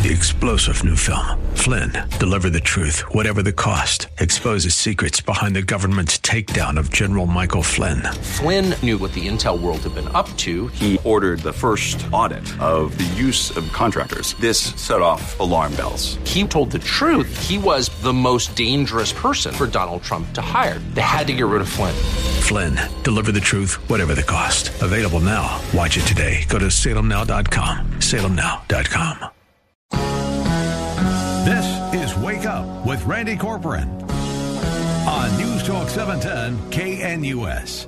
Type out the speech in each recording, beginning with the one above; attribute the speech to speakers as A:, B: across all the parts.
A: The explosive new film, Flynn, Deliver the Truth, Whatever the Cost, exposes secrets behind the government's takedown of General Michael Flynn.
B: Flynn knew what the intel world had been up to.
C: He ordered the first audit of the use of contractors. This set off alarm bells.
B: He told the truth. He was the most dangerous person for Donald Trump to hire. They had to get rid of Flynn.
A: Flynn, Deliver the Truth, Whatever the Cost. Available now. Watch it today. Go to salemnow.com. salemnow.com.
D: This is Wake Up with Randy Corcoran on News Talk 710 KNUS.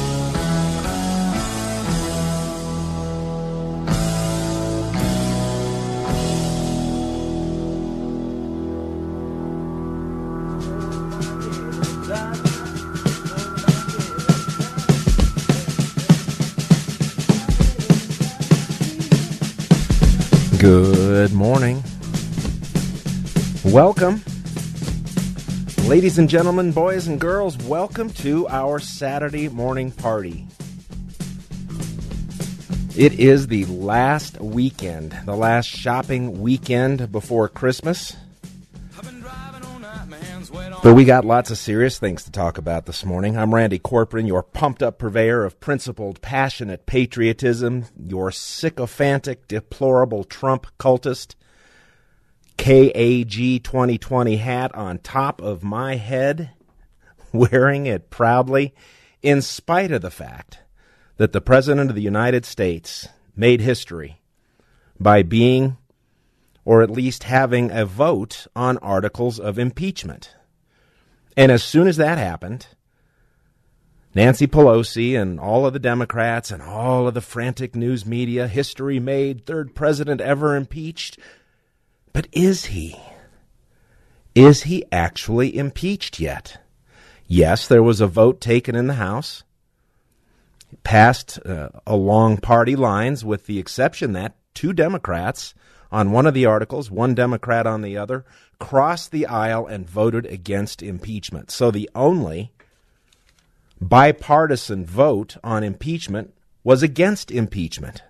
E: Good morning. Welcome, ladies and gentlemen, boys and girls, welcome to our Saturday morning party. It is the last weekend, the last shopping weekend before Christmas. But we got lots of serious things to talk about this morning. I'm Randy Corcoran, your pumped-up purveyor of principled, passionate patriotism, your sycophantic, deplorable Trump cultist, KAG 2020 hat on top of my head, wearing it proudly, in spite of the fact that the President of the United States made history by being, or at least having, a vote on articles of impeachment. And as soon as that happened, Nancy Pelosi and all of the Democrats and all of the frantic news media, history made, third president ever impeached. But is he? Is he actually impeached yet? Yes, there was a vote taken in the House, passed along party lines, with the exception that two Democrats on one of the articles, one Democrat on the other, crossed the aisle and voted against impeachment. So the only bipartisan vote on impeachment was against impeachment.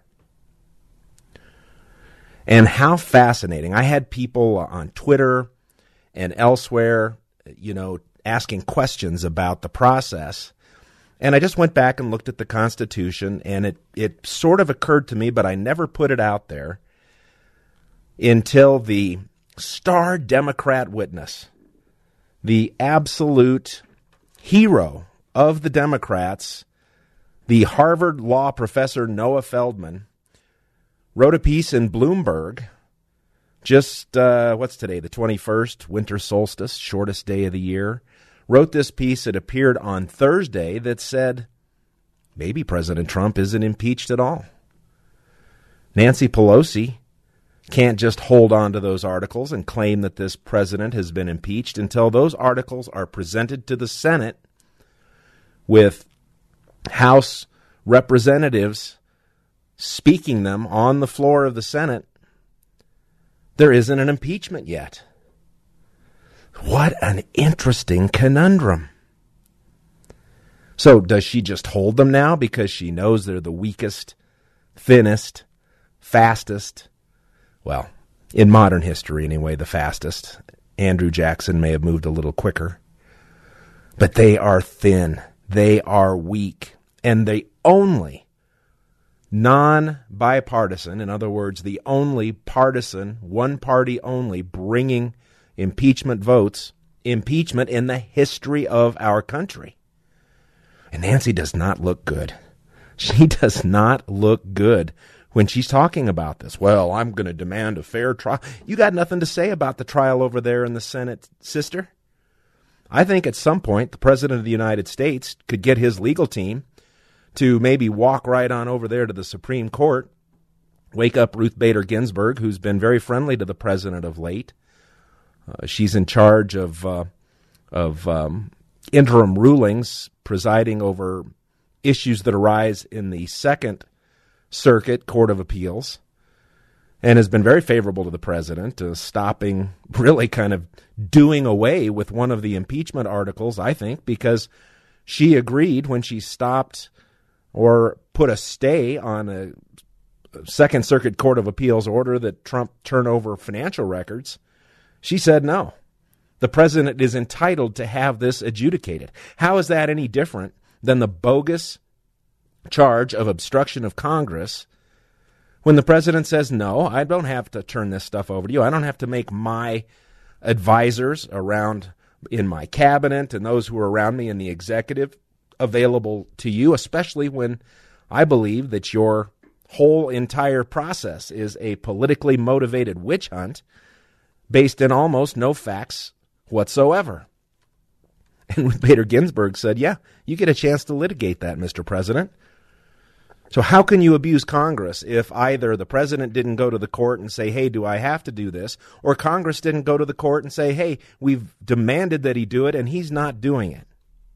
E: And how fascinating. I had people on Twitter and elsewhere, asking questions about the process. And I just went back and looked at the Constitution, and it sort of occurred to me, but I never put it out there until the star Democrat witness, the absolute hero of the Democrats, the Harvard law professor Noah Feldman, wrote a piece in Bloomberg, just, what's today, the 21st, winter solstice, shortest day of the year, wrote this piece. It appeared on Thursday that said, maybe President Trump isn't impeached at all. Nancy Pelosi can't just hold on to those articles and claim that this president has been impeached until those articles are presented to the Senate with House representatives speaking them on the floor of the Senate. There isn't an impeachment yet. What an interesting conundrum. So does she just hold them now because she knows they're the weakest, thinnest, fastest? Well, in modern history anyway, the fastest. Andrew Jackson may have moved a little quicker. But they are thin. They are weak. And the only non-bipartisan, in other words, the only partisan, one party only, bringing impeachment votes, impeachment in the history of our country. And Nancy does not look good. She does not look good when she's talking about this. Well, I'm going to demand a fair trial. You got nothing to say about the trial over there in the Senate, sister? I think at some point the President of the United States could get his legal team to maybe walk right on over there to the Supreme Court, wake up Ruth Bader Ginsburg, who's been very friendly to the president of late. She's in charge of interim rulings, presiding over issues that arise in the Second Circuit Court of Appeals, and has been very favorable to the president, stopping, really kind of doing away with one of the impeachment articles, I think, because she agreed when she stopped or put a stay on Second Circuit Court of Appeals order that Trump turn over financial records, she said no. The president is entitled to have this adjudicated. How is that any different than the bogus charge of obstruction of Congress when the president says, no, I don't have to turn this stuff over to you. I don't have to make my advisors around in my cabinet and those who are around me in the executive available to you, especially when I believe that your whole entire process is a politically motivated witch hunt based in almost no facts whatsoever. And Ruth Bader Ginsburg said, yeah, you get a chance to litigate that, Mr. President. So how can you abuse Congress if either the president didn't go to the court and say, hey, do I have to do this? Or Congress didn't go to the court and say, hey, we've demanded that he do it and he's not doing it.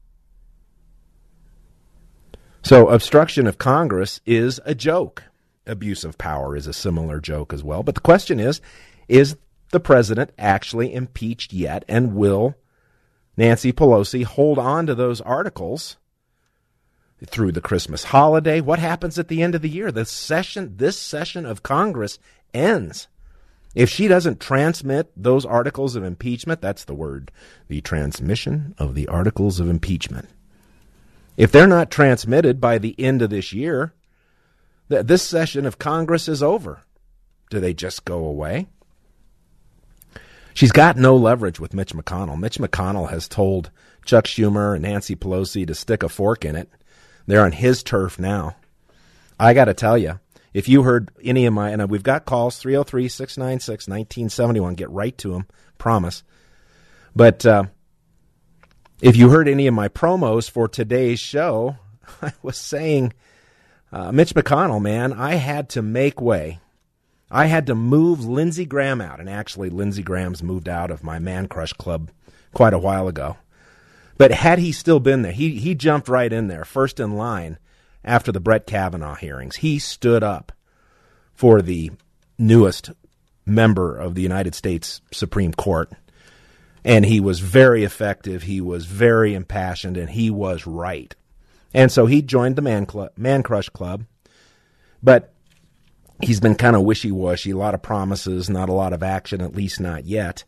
E: So obstruction of Congress is a joke. Abuse of power is a similar joke as well. But the question is the president actually impeached yet? And will Nancy Pelosi hold on to those articles through the Christmas holiday? What happens at the end of the year? This session of Congress ends. If she doesn't transmit those articles of impeachment, that's the word, the transmission of the articles of impeachment. If they're not transmitted by the end of this year, this session of Congress is over. Do they just go away? She's got no leverage with Mitch McConnell. Mitch McConnell has told Chuck Schumer and Nancy Pelosi to stick a fork in it. They're on his turf now. I got to tell you, if you heard any of my, and we've got calls, 303-696-1971, get right to them, promise. But if you heard any of my promos for today's show, I was saying, Mitch McConnell, man, I had to make way. I had to move Lindsey Graham out. And actually, Lindsey Graham's moved out of my Man Crush Club quite a while ago. But had he still been there, he jumped right in there, first in line after the Brett Kavanaugh hearings. He stood up for the newest member of the United States Supreme Court. And he was very effective, he was very impassioned, and he was right. And so he joined the Man Crush Club, but he's been kind of wishy-washy, a lot of promises, not a lot of action, at least not yet.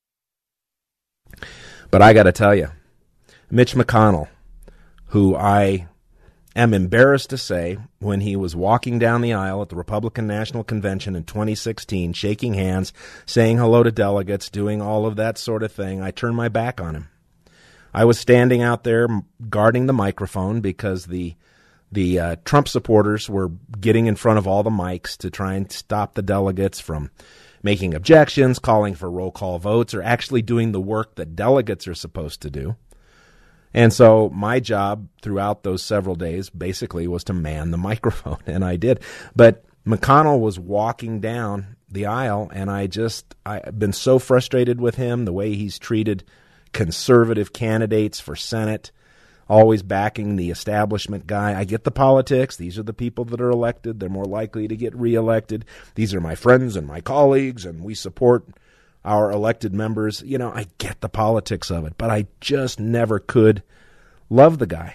E: But I got to tell you, Mitch McConnell, who I am embarrassed to say, when he was walking down the aisle at the Republican National Convention in 2016, shaking hands, saying hello to delegates, doing all of that sort of thing, I turned my back on him. I was standing out there guarding the microphone because the Trump supporters were getting in front of all the mics to try and stop the delegates from making objections, calling for roll call votes, or actually doing the work that delegates are supposed to do. And so my job throughout those several days basically was to man the microphone, and I did. But McConnell was walking down the aisle, and I've been so frustrated with him, the way he's treated conservative candidates for Senate, always backing the establishment guy. I get the politics. These are the people that are elected. They're more likely to get reelected. These are my friends and my colleagues, and we support our elected members. You know, I get the politics of it, but I just never could love the guy.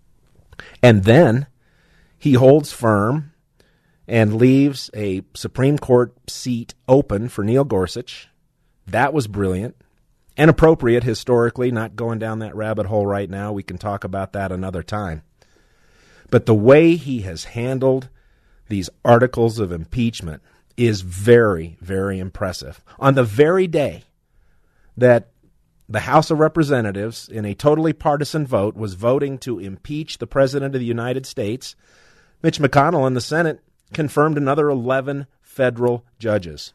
E: And then he holds firm and leaves a Supreme Court seat open for Neil Gorsuch. That was brilliant and appropriate historically, not going down that rabbit hole right now. We can talk about that another time. But the way he has handled these articles of impeachment is very, very impressive. On the very day that the House of Representatives, in a totally partisan vote, was voting to impeach the President of the United States, Mitch McConnell in the Senate confirmed another 11 federal judges.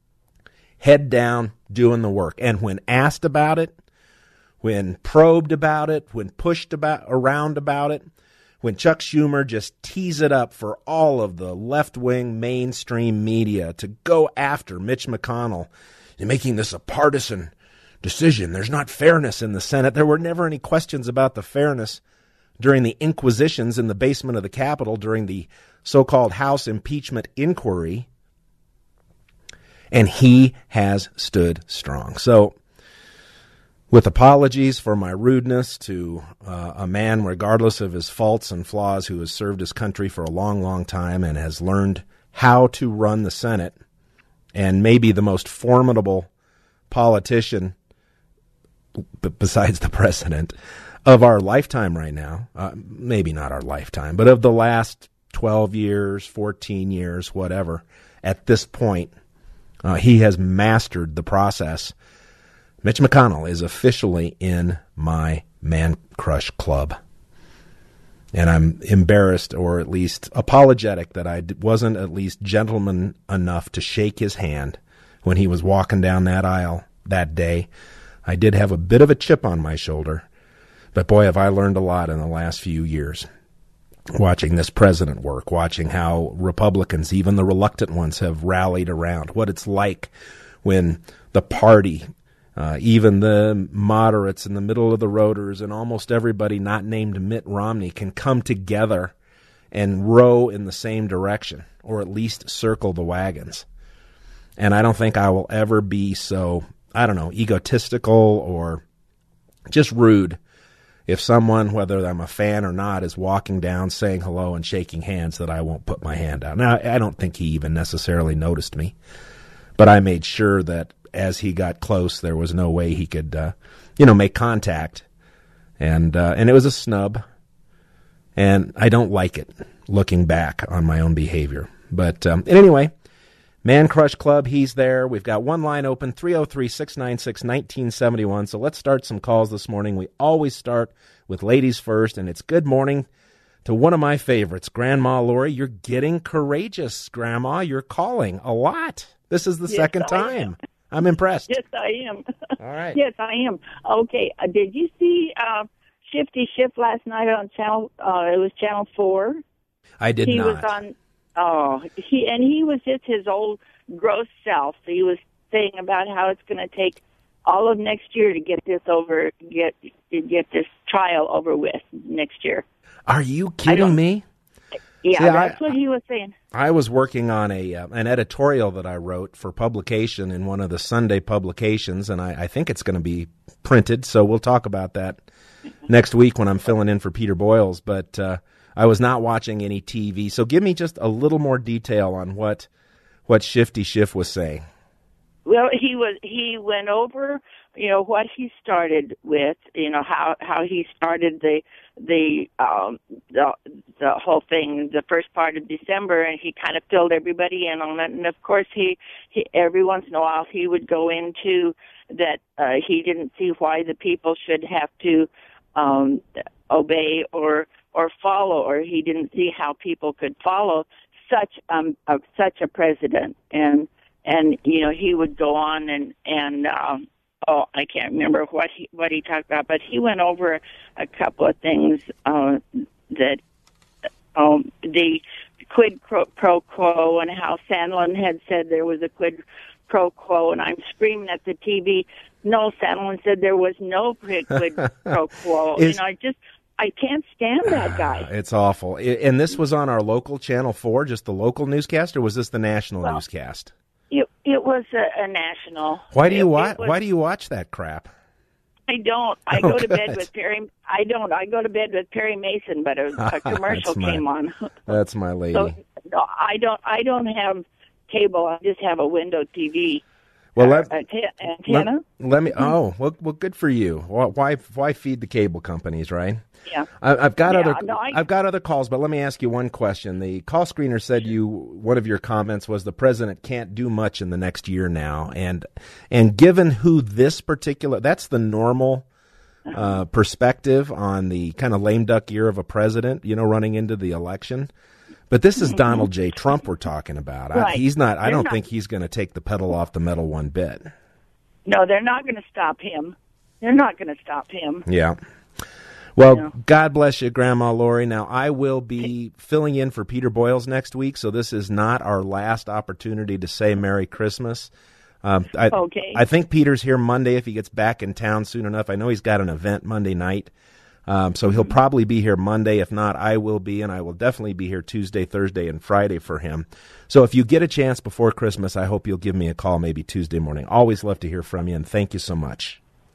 E: Head down, doing the work. And when asked about it, when probed about it, when pushed around about it, when Chuck Schumer just tees it up for all of the left-wing mainstream media to go after Mitch McConnell and making this a partisan decision. There's not fairness in the Senate. There were never any questions about the fairness during the inquisitions in the basement of the Capitol during the so-called House impeachment inquiry. And he has stood strong. So, with apologies for my rudeness to a man, regardless of his faults and flaws, who has served his country for a long, long time and has learned how to run the Senate, and maybe the most formidable politician besides the president of our lifetime right now, maybe not our lifetime, but of the last 12 years, 14 years, whatever, at this point, he has mastered the process. Mitch McConnell is officially in my Man Crush Club. And I'm embarrassed, or at least apologetic, that I wasn't at least gentleman enough to shake his hand when he was walking down that aisle that day. I did have a bit of a chip on my shoulder, but boy, have I learned a lot in the last few years. Watching this president work, watching how Republicans, even the reluctant ones, have rallied around, what it's like when the party, even the moderates and the middle of the roaders and almost everybody not named Mitt Romney can come together and row in the same direction, or at least circle the wagons. And I don't think I will ever be so, egotistical or just rude if someone, whether I'm a fan or not, is walking down saying hello and shaking hands, that I won't put my hand out. Now, I don't think he even necessarily noticed me, but I made sure that as he got close, there was no way he could, make contact. And it was a snub, and I don't like it, looking back on my own behavior. But anyway, Man Crush Club, he's there. We've got one line open, 303-696-1971. So let's start some calls this morning. We always start with ladies first, and it's good morning to one of my favorites, Grandma Lori. You're getting courageous, Grandma. You're calling a lot. This is the second time. I'm impressed.
F: Yes, I am.
E: All right.
F: Yes, I am. Okay, did you see Shifty Schiff last night on Channel, it was Channel 4?
E: I did not.
F: He was on... he was just his old gross self. He was saying about how it's going to take all of next year to get this get this trial over with next year.
E: Are you kidding me?
F: Yeah,
E: See,
F: that's what he was saying.
E: I was working on an editorial that I wrote for publication in one of the Sunday publications, and I think it's going to be printed, so we'll talk about that next week when I'm filling in for Peter Boyles, but I was not watching any TV. So give me just a little more detail on what Shifty Schiff was saying.
F: Well, he went over, what he started with, how he started the whole thing, the first part of December, and he kind of filled everybody in on it. And of course, he every once in a while he would go into that he didn't see why the people should have to obey or follow, or he didn't see how people could follow such a president. And he would go on and I can't remember what he talked about, but he went over a couple of things that the quid pro quo, and how Sandlin had said there was a quid pro quo, and I'm screaming at the TV, no, Sandlin said there was no quid pro quo. I can't stand that guy.
E: It's awful. And this was on our local Channel 4, just the local newscast, or was this the national newscast?
F: It was a national.
E: Why do you watch that crap?
F: I don't. I go to bed with Perry. I don't. I go to bed with Perry Mason, but a commercial came on.
E: That's my lady.
F: So, no, I don't have cable. I just have a window TV.
E: Well,
F: antenna.
E: Let me. Oh, well, good for you. Why feed the cable companies, right?
F: Yeah.
E: I've got other calls, but let me ask you one question. The call screener said one of your comments was the president can't do much in the next year now, and given who this particular, that's the normal perspective on the kind of lame duck year of a president, running into the election. But this is Donald J. Trump we're talking about.
F: Right.
E: I don't think he's going to take the pedal off the metal one bit.
F: No, they're not going to stop him. They're not going to stop him.
E: Yeah. Well, God bless you, Grandma Lori. Now, I will be filling in for Peter Boyles next week, so this is not our last opportunity to say Merry Christmas.
F: Okay.
E: I think Peter's here Monday if he gets back in town soon enough. I know he's got an event Monday night. So he'll probably be here Monday. If not, I will be, and I will definitely be here Tuesday, Thursday, and Friday for him. So if you get a chance before Christmas, I hope you'll give me a call maybe Tuesday morning. Always love to hear from you, and thank you so much.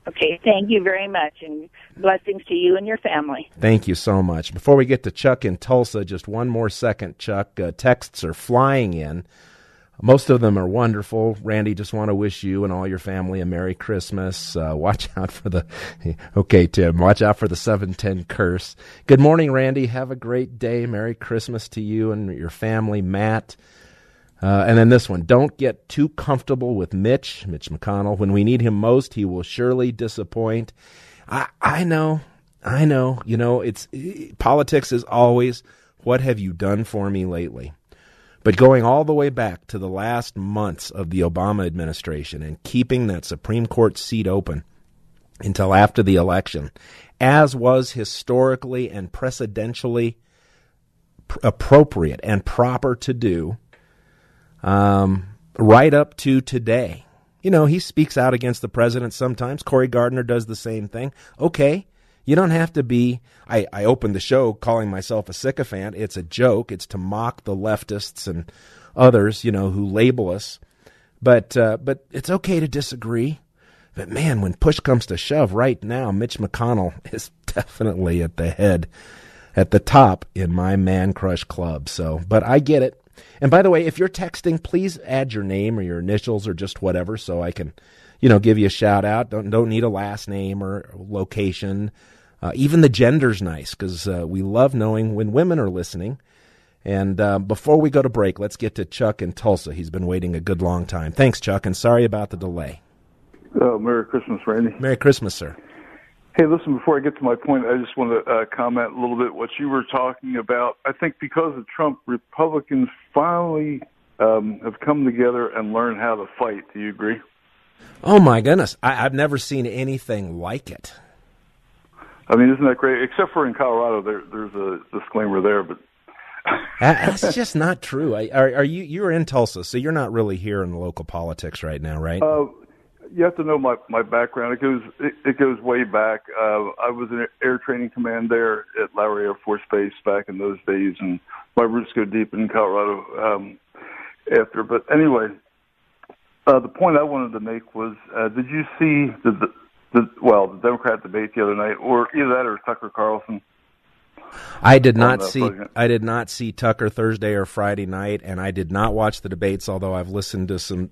F: Okay, thank you very much, and blessings to you and your family.
E: Thank you so much. Before we get to Chuck in Tulsa, just one more second, Chuck. Texts are flying in. Most of them are wonderful. Randy, just want to wish you and all your family a Merry Christmas. Watch out for the... Okay, Tim, watch out for the 710 curse. Good morning, Randy. Have a great day. Merry Christmas to you and your family, Matt. And then this one, don't get too comfortable with Mitch McConnell. When we need him most, he will surely disappoint. I know. You know, politics is always, what have you done for me lately? But going all the way back to the last months of the Obama administration and keeping that Supreme Court seat open until after the election, as was historically and precedentially appropriate and proper to do, right up to today. You know, he speaks out against the president sometimes. Cory Gardner does the same thing. Okay, you don't have to be... I opened the show calling myself a sycophant. It's a joke. It's to mock the leftists and others, you know, who label us. But it's okay to disagree. But, man, when push comes to shove right now, Mitch McConnell is definitely at the top in my man crush club. So, but I get it. And by the way, if you're texting, please add your name or your initials or just whatever so I can, you know, give you a shout out. Don't need a last name or location. Even the gender's nice because we love knowing when women are listening. And before we go to break, let's get to Chuck in Tulsa. He's been waiting a good long time. Thanks, Chuck, and sorry about the delay.
G: Merry Christmas, Randy.
E: Merry Christmas, sir.
G: Hey, listen, before I get to my point, I just want to comment a little bit what you were talking about. I think because of Trump, Republicans finally have come together and learned how to fight. Do you agree?
E: Oh, my goodness. I've never seen anything like it.
G: I mean, isn't that great? Except for in Colorado, there's a disclaimer there, but
E: that's just not true. Are you're in Tulsa, so you're not really here in local politics right now, right?
G: You have to know my background. It goes way back. I was in Air Training Command there at Lowry Air Force Base back in those days, and my roots go deep in Colorado after. But anyway, the point I wanted to make was, did you see the Democrat debate the other night, or either that or Tucker Carlson?
E: I did not see Tucker Thursday or Friday night, and I did not watch the debates. Although I've listened to some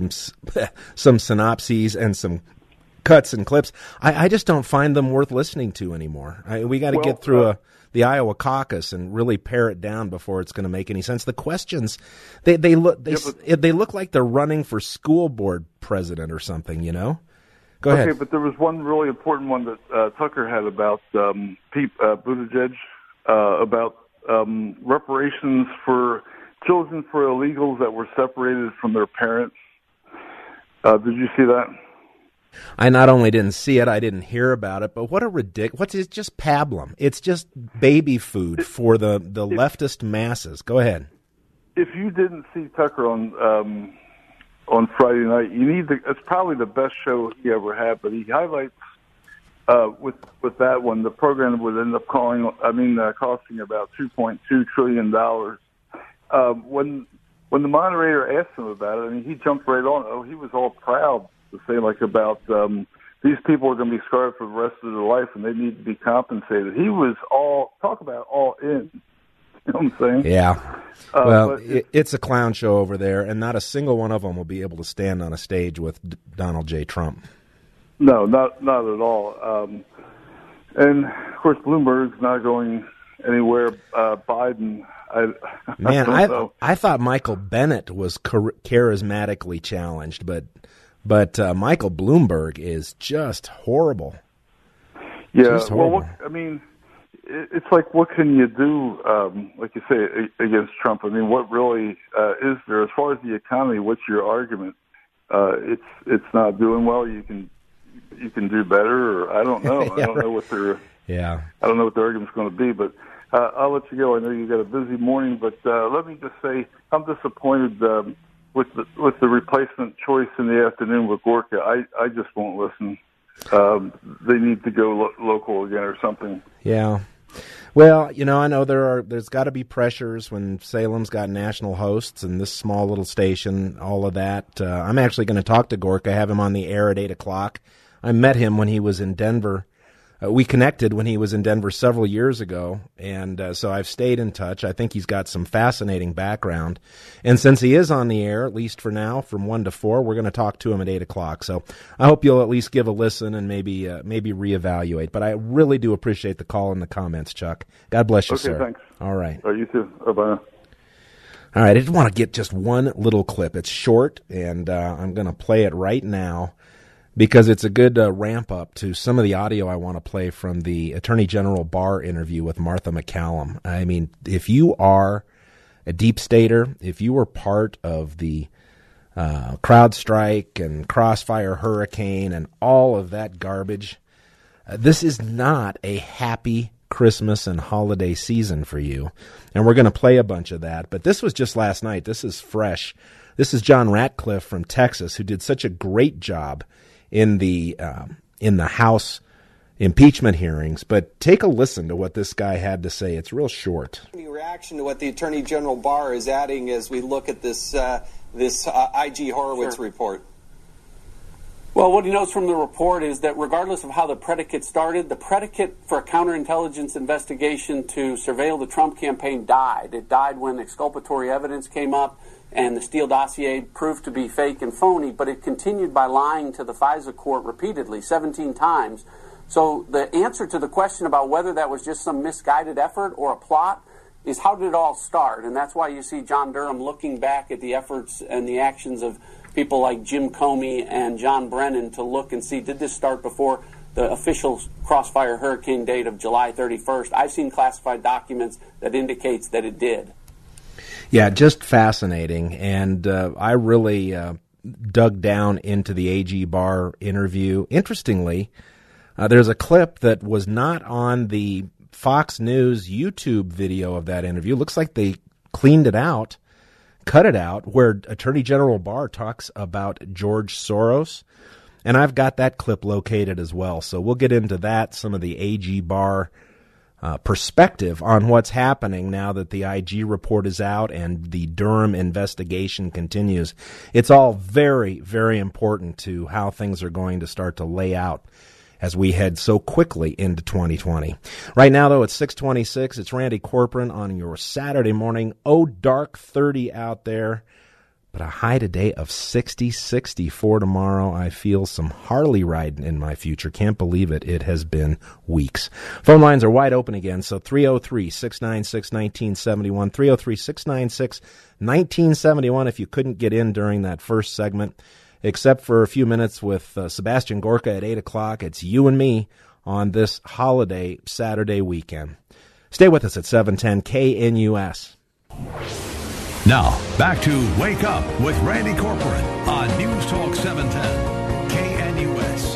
E: synopses and some cuts and clips. I just don't find them worth listening to anymore. We got to get through the Iowa caucus and really pare it down before it's going to make any sense. The questions they look like they're running for school board president or something. You know. Go ahead.
G: Okay, but there was one really important one that Tucker had about Pete Buttigieg, about reparations for children for illegals that were separated from their parents. Did you see that?
E: I not only didn't see it, I didn't hear about it, but what a ridiculous... It's just pablum. It's just baby food for the leftist masses. Go ahead.
G: If you didn't see Tucker on Friday night, it's probably the best show he ever had, but he highlights with that one, the program would end up costing about $2.2 trillion. When the moderator asked him about it, I mean, he jumped right on. Oh, he was all proud to say about these people are going to be scarred for the rest of their life and they need to be compensated. He was all in. You know what I'm saying?
E: Yeah. Well, it's a clown show over there, and not a single one of them will be able to stand on a stage with Donald J. Trump.
G: No, not at all. And, of course, Bloomberg's not going anywhere. Biden,
E: I thought Michael Bennet was charismatically challenged, but Michael Bloomberg is just horrible.
G: Yeah,
E: just horrible.
G: Well, it's like, what can you do, like you say, against Trump? I mean, what really is there? As far as the economy, what's your argument? It's not doing well. You can do better, or I don't know.
E: Yeah,
G: I don't know what their I don't know what the argument's going to be. But I'll let you go. I know you got a busy morning, but let me just say I'm disappointed with the replacement choice in the afternoon with Gorka. I just won't listen. They need to go local again or something.
E: Yeah. Well, I know there's got to be pressures when Salem's got national hosts and this small little station, all of that. I'm actually going to talk to Gorka, have him on the air at 8 o'clock. I met him when he was in Denver. We connected when he was in Denver several years ago, and so I've stayed in touch. I think he's got some fascinating background. And since he is on the air, at least for now, from 1 to 4, we're going to talk to him at 8 o'clock. So I hope you'll at least give a listen and maybe reevaluate. But I really do appreciate the call and the comments, Chuck. God bless you, sir.
G: Okay, thanks.
E: All right.
G: You too. Bye.
E: All right, I just want to get just one little clip. It's short, and I'm going to play it right now, because it's a good ramp up to some of the audio I want to play from the Attorney General Barr interview with Martha MacCallum. I mean, if you are a deep stater, if you were part of the CrowdStrike and Crossfire Hurricane and all of that garbage, this is not a happy Christmas and holiday season for you. And we're going to play a bunch of that. But this was just last night. This is fresh. This is John Ratcliffe from Texas, who did such a great job in the House impeachment hearings. But take a listen to what this guy had to say. It's real short.
H: Any reaction to what the Attorney General Barr is adding as we look at this IG Horowitz report?
I: Well, what he knows from the report is that regardless of how the predicate started, the predicate for a counterintelligence investigation to surveil the Trump campaign died. It died when exculpatory evidence came up and the Steele dossier proved to be fake and phony, but it continued by lying to the FISA court repeatedly, 17 times. So the answer to the question about whether that was just some misguided effort or a plot is how did it all start? And that's why you see John Durham looking back at the efforts and the actions of people like Jim Comey and John Brennan to look and see, did this start before the official Crossfire Hurricane date of July 31st? I've seen classified documents that indicates that it did.
E: Yeah, just fascinating. And I really dug down into the AG Barr interview. Interestingly, there's a clip that was not on the Fox News YouTube video of that interview. Looks like they cleaned it out, cut it out, where Attorney General Barr talks about George Soros. And I've got that clip located as well. So we'll get into that, some of the AG Barr perspective on what's happening now that the IG report is out and the Durham investigation continues. It's all very, very important to how things are going to start to lay out as we head so quickly into 2020. Right now, though, it's 6:26. It's Randy Corcoran on your Saturday morning. Oh, dark 30 out there, but a high today of 60, 64 tomorrow. I feel some Harley riding in my future. Can't believe it. It has been weeks. Phone lines are wide open again, so 303-696-1971, 303-696-1971 if you couldn't get in during that first segment. Except for a few minutes with Sebastian Gorka at 8 o'clock. It's you and me on this holiday Saturday weekend. Stay with us at 710 KNUS.
D: Now, back to Wake Up with Randy Corcoran on News Talk 710 KNUS.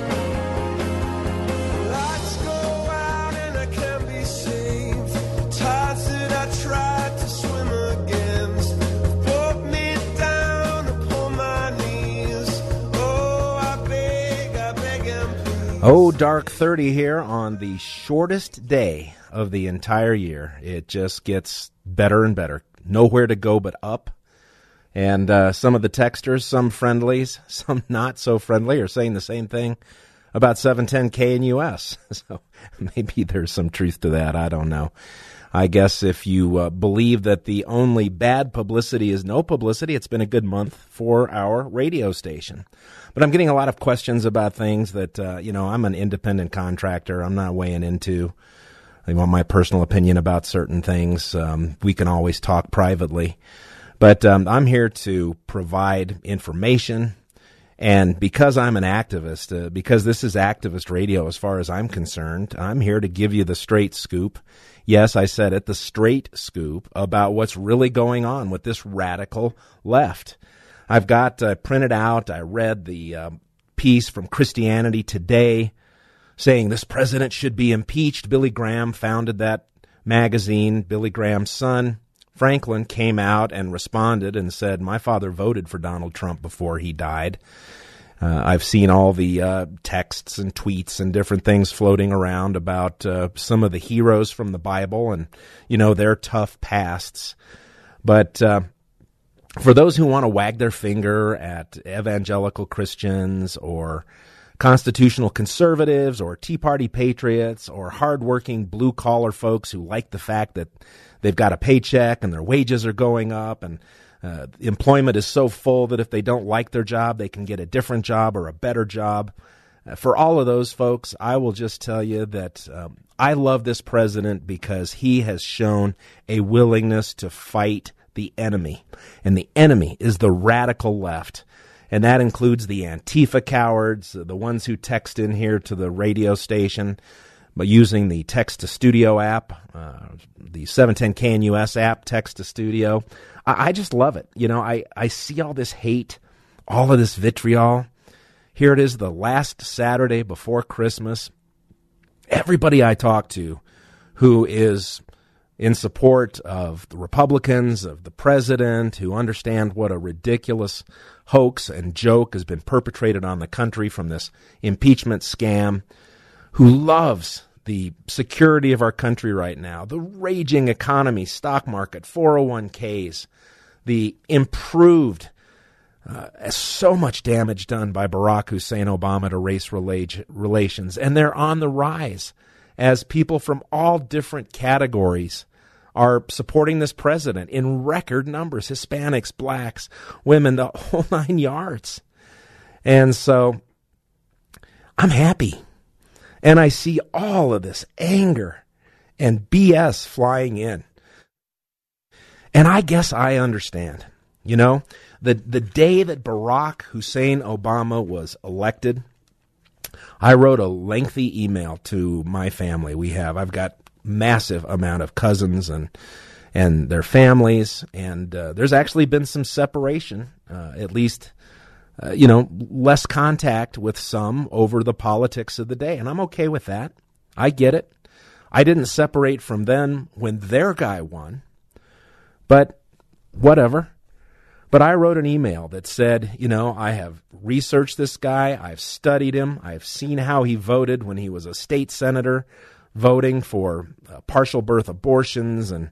J: Lights go out and I can't be saved. Tides that I tried to swim against brought me down upon my knees. Oh, I beg and please.
E: Oh, dark 30 here on the shortest day of the entire year. It just gets better and better. Nowhere to go but up. And some of the texters, some friendlies, some not so friendly, are saying the same thing about 710 KNUS. So maybe there's some truth to that. I don't know. I guess if you believe that the only bad publicity is no publicity, it's been a good month for our radio station. But I'm getting a lot of questions about things that, I'm an independent contractor. I'm not weighing into. They want my personal opinion about certain things. We can always talk privately. But I'm here to provide information. And because I'm an activist, because this is activist radio as far as I'm concerned, I'm here to give you the straight scoop. Yes, I said it, the straight scoop about what's really going on with this radical left. I've got printed out, I read the piece from Christianity Today saying this president should be impeached. Billy Graham founded that magazine. Billy Graham's son, Franklin, came out and responded and said, my father voted for Donald Trump before he died. I've seen all the texts and tweets and different things floating around about some of the heroes from the Bible and, their tough pasts. But for those who want to wag their finger at evangelical Christians or constitutional conservatives or Tea Party patriots or hardworking blue-collar folks who like the fact that they've got a paycheck and their wages are going up and employment is so full that if they don't like their job, they can get a different job or a better job. For all of those folks, I will just tell you that I love this president because he has shown a willingness to fight the enemy. And the enemy is the radical left. And that includes the Antifa cowards, the ones who text in here to the radio station by using the text-to-studio app, the 710 KNUS app, text-to-studio. I just love it. You know, I see all this hate, all of this vitriol. Here it is, the last Saturday before Christmas. Everybody I talk to who is in support of the Republicans, of the president, who understand what a ridiculous hoax and joke has been perpetrated on the country from this impeachment scam, who loves the security of our country right now, the raging economy, stock market, 401ks, the improved, so much damage done by Barack Hussein Obama to race relations, and they're on the rise as people from all different categories are supporting this president in record numbers, Hispanics, blacks, women, the whole 9 yards. And so I'm happy. And I see all of this anger and BS flying in. And I guess I understand. You know, the day that Barack Hussein Obama was elected, I wrote a lengthy email to my family. I've got massive amount of cousins and their families, and there's actually been some separation, at least, less contact with some over the politics of the day, and I'm okay with that. I get it. I didn't separate from them when their guy won, but whatever. But I wrote an email that said, I have researched this guy, I've studied him, I've seen how he voted when he was a state senator, voting for partial birth abortions, and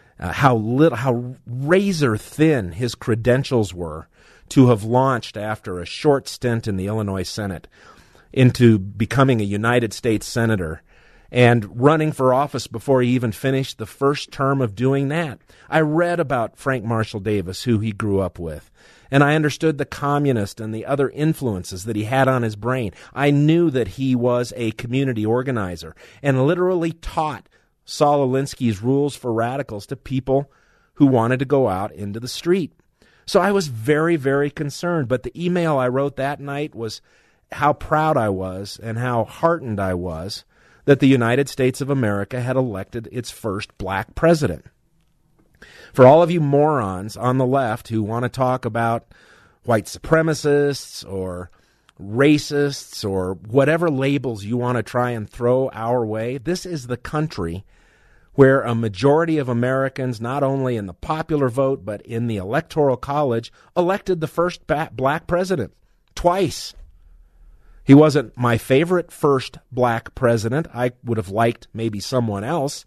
E: how razor thin his credentials were to have launched after a short stint in the Illinois Senate into becoming a United States senator and running for office before he even finished the first term of doing that. I read about Frank Marshall Davis, who he grew up with, and I understood the communist and the other influences that he had on his brain. I knew that he was a community organizer and literally taught Saul Alinsky's Rules for Radicals to people who wanted to go out into the street. So I was very, very concerned. But the email I wrote that night was how proud I was and how heartened I was that the United States of America had elected its first black president. For all of you morons on the left who want to talk about white supremacists or racists or whatever labels you want to try and throw our way, this is the country where a majority of Americans, not only in the popular vote but in the Electoral College, elected the first black president twice. He wasn't my favorite first black president. I would have liked maybe someone else.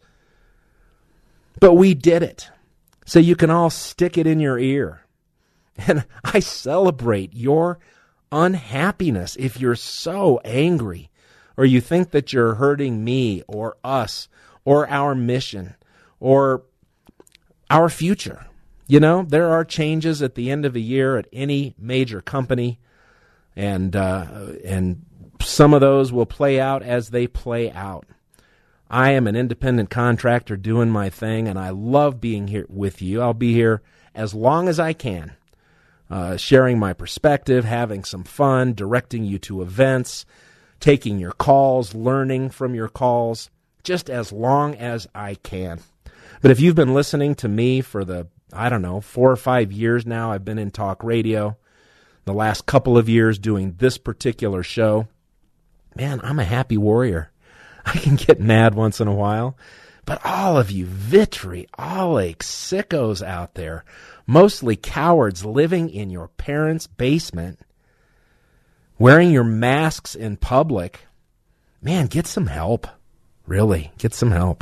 E: But we did it. So you can all stick it in your ear. And I celebrate your unhappiness if you're so angry or you think that you're hurting me or us or our mission or our future. There are changes at the end of a year at any major company, and some of those will play out as they play out. I am an independent contractor doing my thing, and I love being here with you. I'll be here as long as I can, sharing my perspective, having some fun, directing you to events, taking your calls, learning from your calls, just as long as I can. But if you've been listening to me for 4 or 5 years now, I've been in talk radio, the last couple of years doing this particular show, man, I'm a happy warrior. I can get mad once in a while, but all of you vitriolic sickos out there, mostly cowards living in your parents' basement, wearing your masks in public, man, get some help. Really, get some help.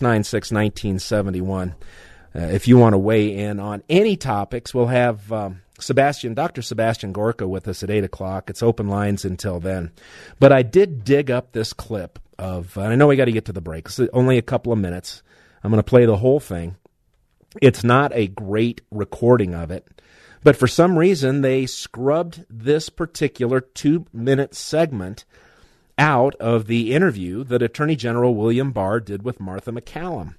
E: 303-696-1971. If you want to weigh in on any topics, we'll have Dr. Sebastian Gorka with us at 8 o'clock. It's open lines until then. But I did dig up this clip of, and I know we got to get to the break. It's only a couple of minutes. I'm going to play the whole thing. It's not a great recording of it, but for some reason they scrubbed this particular 2-minute segment out of the interview that Attorney General William Barr did with Martha MacCallum.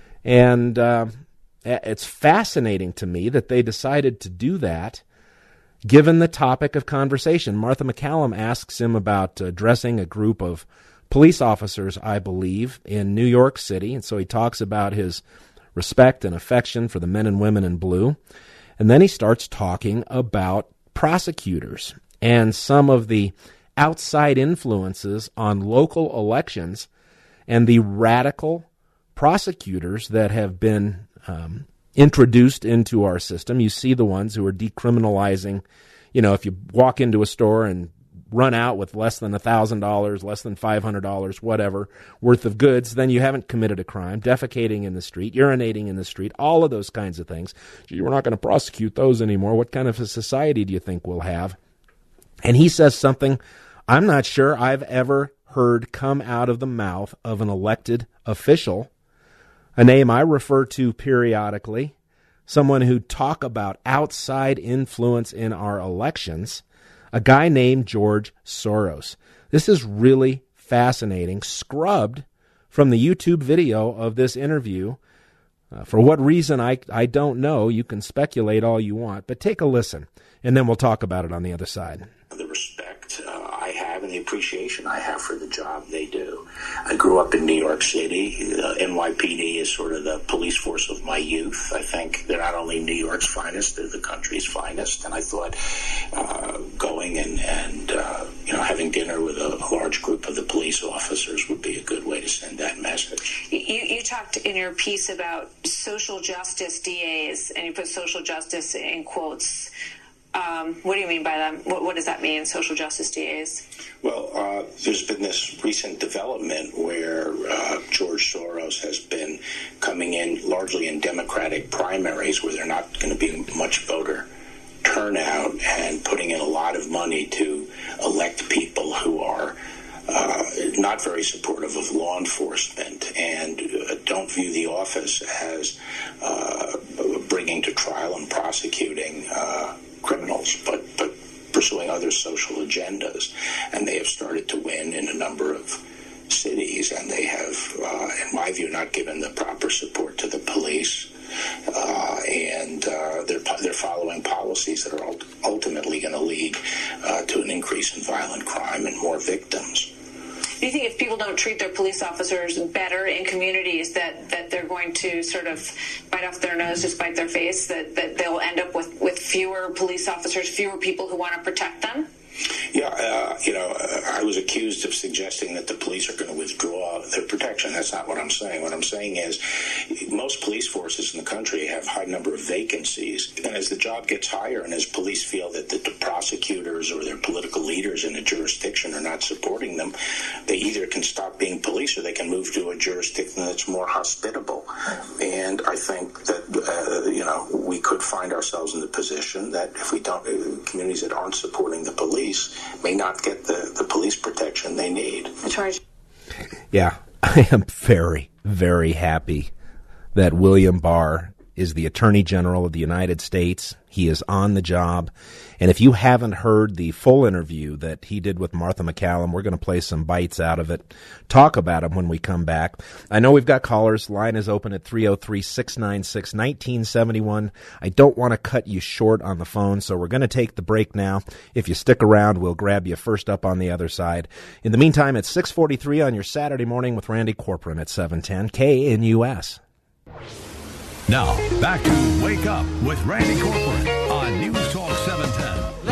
E: And it's fascinating to me that they decided to do that, given the topic of conversation. Martha MacCallum asks him about addressing a group of police officers, I believe, in New York City. And so he talks about his respect and affection for the men and women in blue. And then he starts talking about prosecutors and some of the outside influences on local elections and the radical prosecutors that have been introduced into our system. You see the ones who are decriminalizing, if you walk into a store and run out with less than $1,000, less than $500, whatever, worth of goods, then you haven't committed a crime. Defecating in the street, urinating in the street, all of those kinds of things. Gee, we're not going to prosecute those anymore. What kind of a society do you think we'll have? And he says something I'm not sure I've ever heard come out of the mouth of an elected official, a name I refer to periodically, someone who talk about outside influence in our elections, a guy named George Soros. This is really fascinating, scrubbed from the YouTube video of this interview. For what reason, I don't know. You can speculate all you want, but take a listen, and then we'll talk about it on the other side.
K: The respect I have and the appreciation I have for the job they do. I grew up in New York City. NYPD is sort of the police force of my youth. I think they're not only New York's finest, they're the country's finest. And I thought going and having dinner with a large group of the police officers would be a good way to send that message.
L: You talked in your piece about social justice DAs, and you put social justice in quotes. What do you mean by that? What does that mean, social justice DAs?
K: Well, there's been this recent development where George Soros has been coming in largely in Democratic primaries where they're not going to be much voter turnout and putting in a lot of money to elect people who are not very supportive of law enforcement and don't view the office as bringing to trial and prosecuting criminals, but pursuing other social agendas. And they have started to win in a number of cities, and they have, in my view, not given the proper support to the police. And they're following policies that are ultimately going to lead to an increase in violent crime and more victims.
L: Do you think if people don't treat their police officers better in communities that they're going to sort of bite off their nose to spite their face, that they'll end up with fewer police officers, fewer people who want to protect them?
K: Yeah, I was accused of suggesting that the police are going to withdraw their protection. That's not what I'm saying. What I'm saying is most police forces in the country have a high number of vacancies. And as the job gets higher and as police feel that the prosecutors or their political leaders in a jurisdiction are not supporting them, they either can stop being police or they can move to a jurisdiction that's more hospitable. And I think that, we could find ourselves in the position that if we don't, communities that aren't supporting the police may not get the police protection they need.
E: Yeah, I am very, very happy that William Barr is the Attorney General of the United States. He is on the job. And if you haven't heard the full interview that he did with Martha MacCallum, we're going to play some bites out of it, talk about him when we come back. I know we've got callers. Line is open at 303-696-1971. I don't want to cut you short on the phone, so we're going to take the break now. If you stick around, we'll grab you first up on the other side. In the meantime, it's 6:43 on your Saturday morning with Randy Corcoran at 710 KNUS.
D: Now, back to Wake Up with Randy Corcoran on News Talk 710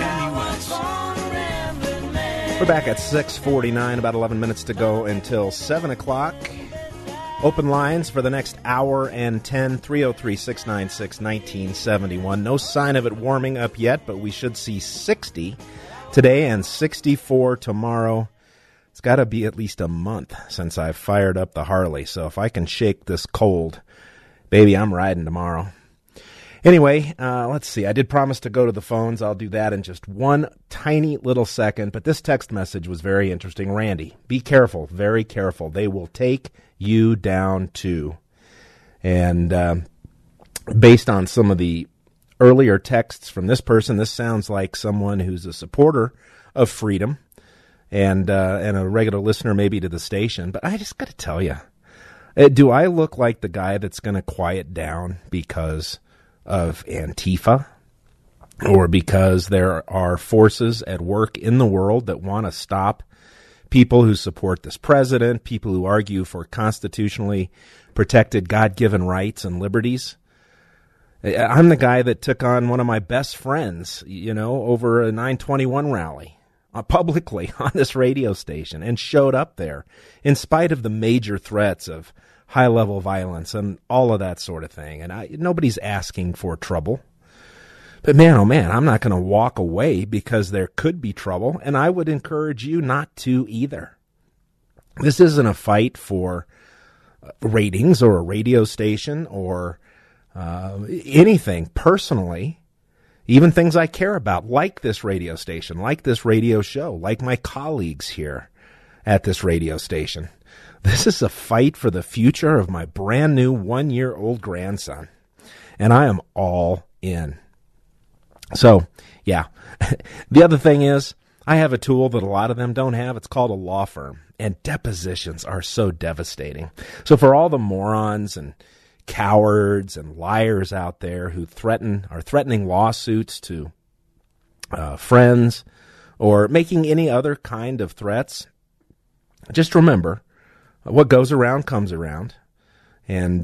D: KNUS.
E: We're back at 6:49, about 11 minutes to go until 7 o'clock. Open lines for the next hour and 10, 303-696-1971. No sign of it warming up yet, but we should see 60 today and 64 tomorrow. It's got to be at least a month since I've fired up the Harley, so if I can shake this cold, baby, I'm riding tomorrow. Anyway, let's see. I did promise to go to the phones. I'll do that in just one tiny little second. But this text message was very interesting. Randy, be careful, very careful. They will take you down too. And based on some of the earlier texts from this person, this sounds like someone who's a supporter of freedom and a regular listener maybe to the station. But I just got to tell you, do I look like the guy that's going to quiet down because of Antifa, or because there are forces at work in the world that want to stop people who support this president, people who argue for constitutionally protected God-given rights and liberties? I'm the guy that took on one of my best friends, over a 921 rally publicly on this radio station and showed up there in spite of the major threats of high-level violence and all of that sort of thing. And nobody's asking for trouble. But man, oh man, I'm not going to walk away because there could be trouble, and I would encourage you not to either. This isn't a fight for ratings or a radio station or anything personally, even things I care about, like this radio station, like this radio show, like my colleagues here at this radio station. This is a fight for the future of my brand new 1-year-old grandson, and I am all in. So, yeah. The other thing is, I have a tool that a lot of them don't have. It's called a law firm, and depositions are so devastating. So for all the morons and cowards and liars out there who are threatening lawsuits to friends or making any other kind of threats, just remember, what goes around comes around, and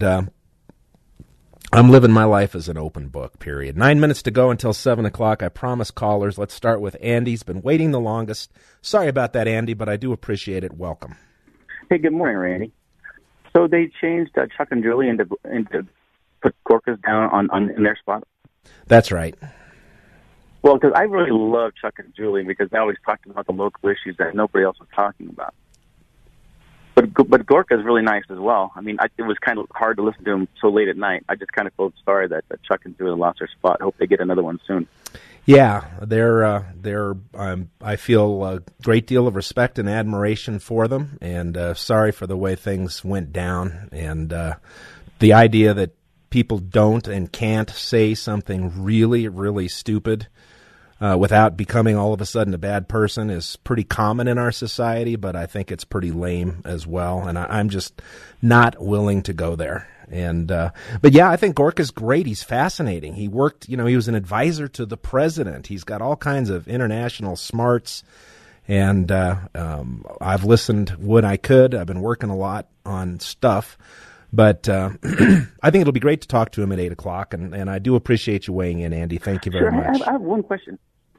E: I'm living my life as an open book, period. 9 minutes to go until 7 o'clock. I promise callers. Let's start with Andy. He's been waiting the longest. Sorry about that, Andy, but I do appreciate it. Welcome.
M: Hey, good morning, Randy. So they changed Chuck and Julie into put Gorkas down in their spot?
E: That's right.
M: Well, because I really love Chuck and Julie because they always talked about the local issues that nobody else was talking about. But Gorka is really nice as well. I mean, it was kind of hard to listen to him so late at night. I just kind of felt sorry that Chuck and Julie lost their spot. Hope they get another one soon.
E: Yeah, I feel a great deal of respect and admiration for them, and sorry for the way things went down. And the idea that people don't and can't say something really, really stupid without becoming all of a sudden a bad person is pretty common in our society, but I think it's pretty lame as well, and I'm just not willing to go there. And but yeah, I think Gorka's great. He's fascinating. He worked, he was an advisor to the president. He's got all kinds of international smarts, and I've listened when I could. I've been working a lot on stuff, but I think it'll be great to talk to him at 8 o'clock, and I do appreciate you weighing in, Andy. Thank you very much.
M: I have one question.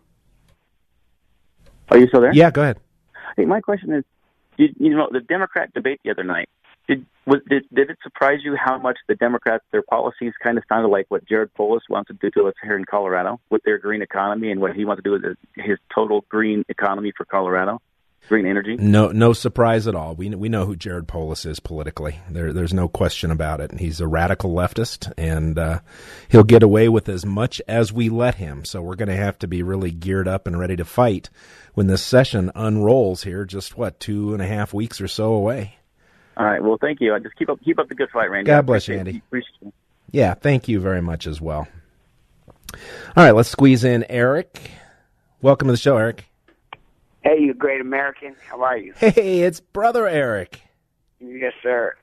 M: Are you still there?
E: Yeah, go ahead.
M: Hey, my question is, the Democrat debate the other night, did it surprise you how much the Democrats, their policies kind of sounded like what Jared Polis wants to do to us here in Colorado with their green economy and what he wants to do with his total green economy for Colorado? Green energy?
E: No surprise at all. We know who Jared Polis is politically. There's no question about it. He's a radical leftist, and he'll get away with as much as we let him. So we're going to have to be really geared up and ready to fight when this session unrolls here. Just 2.5 weeks or so away.
M: All right. Well, thank you. Just keep up the good fight, Randy.
E: God bless you, Andy. Yeah, thank you very much as well. All right, let's squeeze in Eric. Welcome to the show, Eric.
N: Hey, you great American. How are you?
E: Hey, it's Brother Eric.
N: Yes, sir.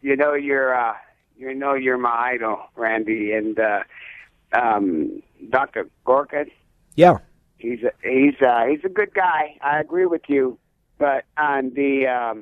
N: You're my idol, Randy, and Dr. Gorka.
E: Yeah.
N: He's a good guy. I agree with you, but on the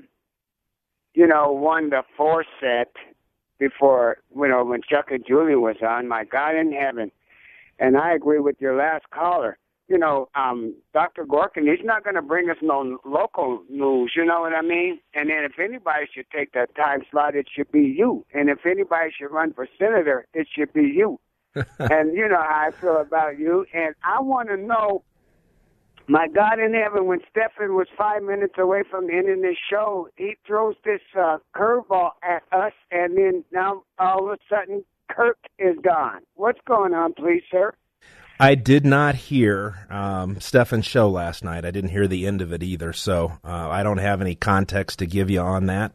N: 1-4 set before when Chuck and Julie was on, my God in heaven, and I agree with your last caller. Dr. Gorkin, he's not going to bring us no local news, you know what I mean? And then if anybody should take that time slot, it should be you. And if anybody should run for senator, it should be you. And you know how I feel about you. And I want to know, my God in heaven, when Stephen was 5 minutes away from ending this show, he throws this curveball at us, and then now all of a sudden Kirk is gone. What's going on, please, sir?
E: I did not hear Stefan's show last night. I didn't hear the end of it either, so I don't have any context to give you on that.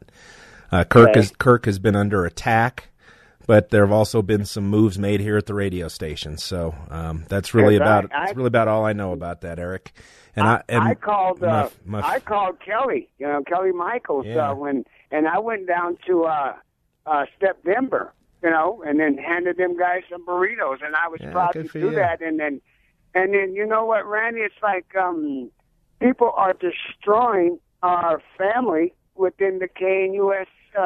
E: Kirk has been under attack, but there have also been some moves made here at the radio station. So that's really that's really about all I know about that, Eric. And I
N: called Kelly, Kelly Michaels, and I went down to Step Denver, and then handed them guys some burritos, and I was proud to do that. And then you know what, Randy? It's like people are destroying our family within the KNUS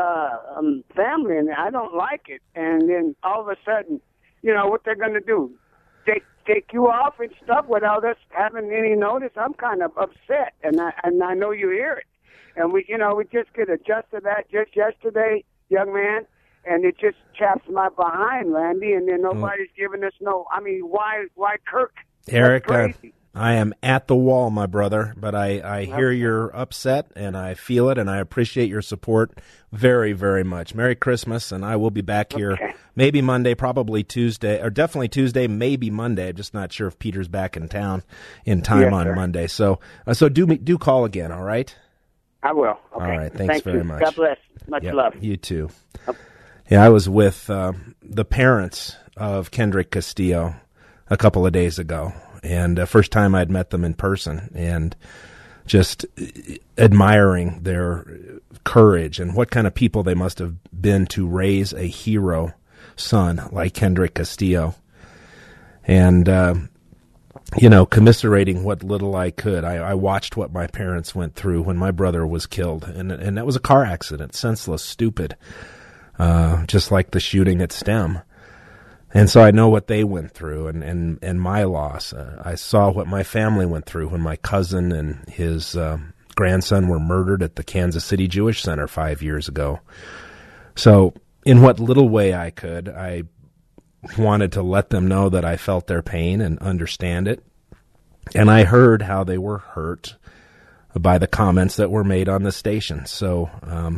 N: family, and I don't like it. And then all of a sudden, what they're going to do? Take you off and stuff without us having any notice. I'm kind of upset, and I know you hear it. And we just get adjusted to that just yesterday, young man, and it just chaps my behind, Randy. And then nobody's giving us why Kirk?
E: Eric, I am at the wall, my brother, but I hear you're upset, and I feel it, and I appreciate your support very, very much. Merry Christmas, and I will be back here maybe Monday, probably Tuesday, or definitely Tuesday, maybe Monday. I'm just not sure if Peter's back in town in time on Monday. So do call again, all right?
N: I will. Okay.
E: All right, thanks very much.
N: God bless. Much love.
E: You too. Yeah, I was with the parents of Kendrick Castillo a couple of days ago. And first time I'd met them in person, and just admiring their courage and what kind of people they must have been to raise a hero son like Kendrick Castillo. And, commiserating what little I could. I watched what my parents went through when my brother was killed. And that was a car accident, senseless, stupid, just like the shooting at STEM. And so I know what they went through and my loss. I saw what my family went through when my cousin and his grandson were murdered at the Kansas City Jewish Center 5 years ago. So in what little way I could, I wanted to let them know that I felt their pain and understand it. And I heard how they were hurt by the comments that were made on the station. So,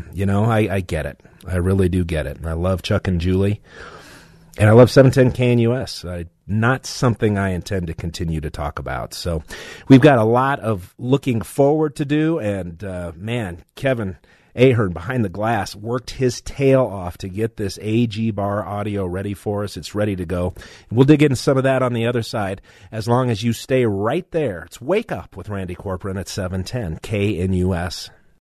E: I get it. I really do get it. And I love Chuck and Julie. And I love 710 KNUS. Not something I intend to continue to talk about. So we've got a lot of looking forward to do. And, Kevin Ahern behind the glass worked his tail off to get this AG Bar audio ready for us. It's ready to go. We'll dig into some of that on the other side as long as you stay right there. It's Wake Up with Randy Corcoran at 710 KNUS.